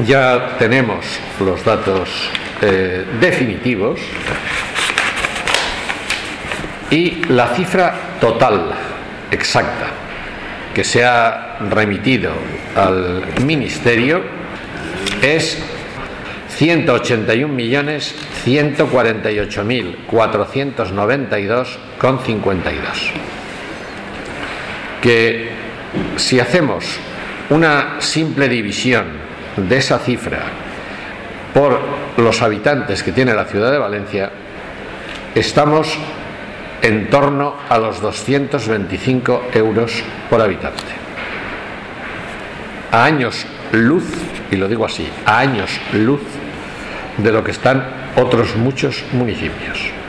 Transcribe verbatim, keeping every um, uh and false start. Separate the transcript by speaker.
Speaker 1: ya tenemos los datos eh, definitivos y la cifra total exacta que se ha remitido al Ministerio es ciento ochenta y un millones ciento cuarenta y ocho mil cuatrocientos noventa y dos coma cincuenta y dos, que si hacemos una simple división de esa cifra por los habitantes que tiene la ciudad de Valencia, estamos en torno a los doscientos veinticinco euros por habitante. A años luz, y lo digo así, a años luz de lo que están otros muchos municipios.